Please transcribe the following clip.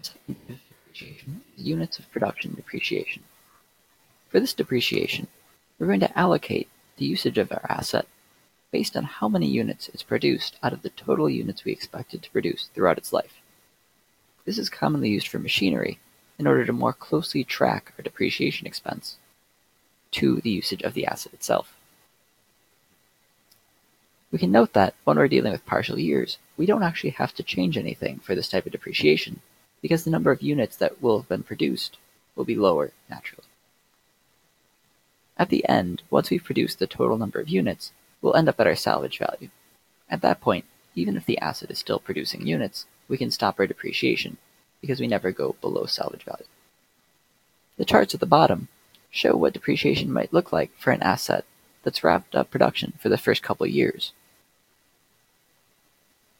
Second type of depreciation is units of production depreciation. For this depreciation, we're going to allocate the usage of our asset based on how many units it's produced out of the total units we expect it to produce throughout its life. This is commonly used for machinery in order to more closely track our depreciation expense to the usage of the asset itself. We can note that when we're dealing with partial years, we don't actually have to change anything for this type of depreciation because the number of units that will have been produced will be lower naturally. At the end, once we've produced the total number of units, we'll end up at our salvage value. At that point, even if the asset is still producing units, we can stop our depreciation because we never go below salvage value. The charts at the bottom show what depreciation might look like for an asset that's wrapped up production for the first couple years.